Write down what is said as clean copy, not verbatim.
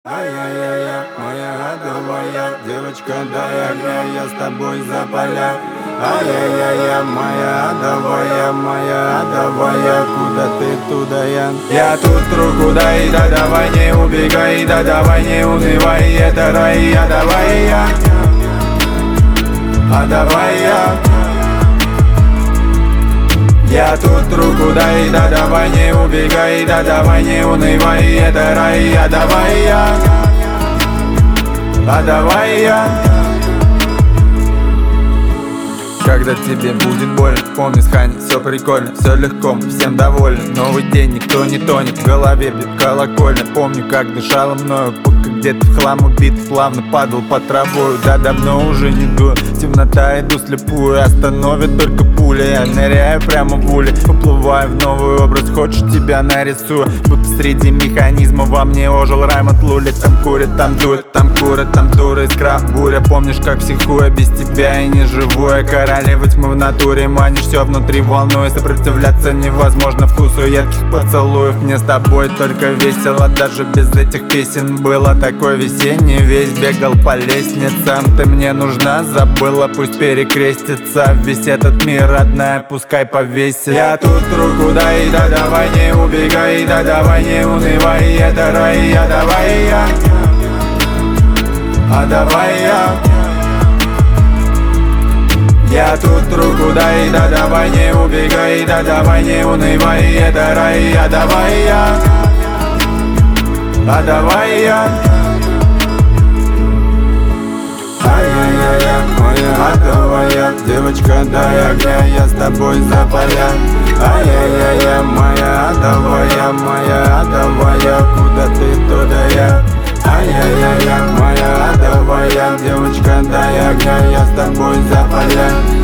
Ай-яй-яй-я, моя адовая девочка, дай огня, я с тобой за поля. Ай-яй-яй-я, моя адовая, куда ты, туда я. Я тут руку дай, да давай не убегай, да давай не унывай, это рай, а давай я, а давай я. Я тут руку дай, да давай не убегай, да давай не унывай, это рай, а давай я, а давай я. Когда тебе будет больно, помни с Хани, все прикольно, все легко, всем довольны. Новый день, никто не тонет, в голове бьет колокольня. Помню, как дышала мною, пока где-то в хлам убит, плавно падал под травою. Да давно уже не дую, темнота, иду слепую, остановит только пуля. Я ныряю прямо в улей, уплываю в новый образ, хочешь тебя нарисую. Будто среди механизма во мне ожил Раймонд Лули. Там курят, там дует, там курят, там дура, искра, буря. Помнишь, как психуя, без тебя и не живу я. Королева тьмы в натуре, манишь, все внутри волнует. Сопротивляться невозможно вкусу ярких поцелуев. Мне с тобой только весело, даже без этих песен. Было такой весенний, весь бегал по лестницам. Ты мне нужна, забыла, пусть перекрестится весь этот мир, родная, пускай повесит. Я тут руку дай, да давай не убегай, да давай не унывай, это рай, а давай я, а давай я. Я тут руку дай, да давай не убегай, да давай не унывай, это рай, а давай я, а давай я. Ай-яй-яй-я, моя адовая девочка, дай огня, я с тобой за поля. Ай-яй-яй-я, моя адовая, куда ты, туда я. Ай-яй-яй-я, моя адовая девочка, дай огня, я с тобой за поля.